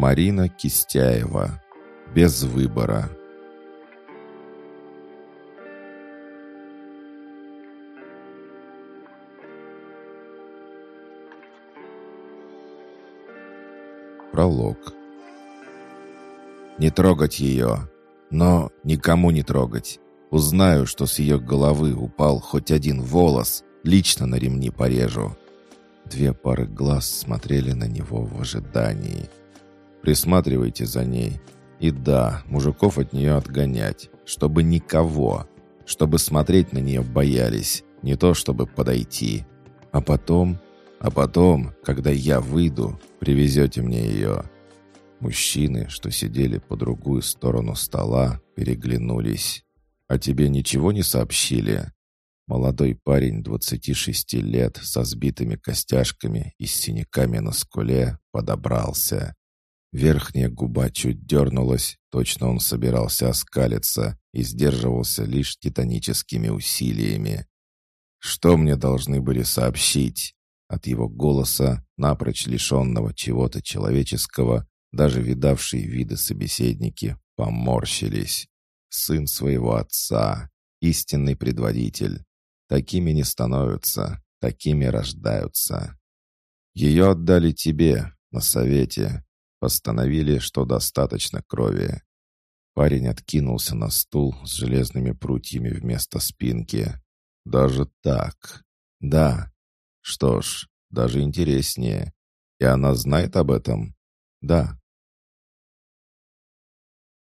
Марина Кистяева. Без выбора. Пролог. Не трогать ее, но никому не трогать. Узнаю, что с ее головы упал хоть один волос, лично на ремни порежу. 2 пары глаз смотрели на него в ожидании. Присматривайте за ней. И да, мужиков от нее отгонять, чтобы никого, чтобы смотреть на нее боялись, не то чтобы подойти. А потом, когда я выйду, привезете мне ее». Мужчины, что сидели по другую сторону стола, переглянулись. «А тебе ничего не сообщили?» Молодой парень 26 лет со сбитыми костяшками и с синяками на скуле подобрался. Верхняя губа чуть дернулась, точно он собирался оскалиться и сдерживался лишь титаническими усилиями. «Что мне должны были сообщить?» От его голоса, напрочь лишенного чего-то человеческого, даже видавшие виды собеседники поморщились. Сын своего отца, истинный предводитель. Такими не становятся, такими рождаются. Ее отдали тебе, на совете. Постановили, что достаточно крови. Парень откинулся на стул с железными прутьями вместо спинки. Даже так? Да. Что ж, даже интереснее. И она знает об этом? Да.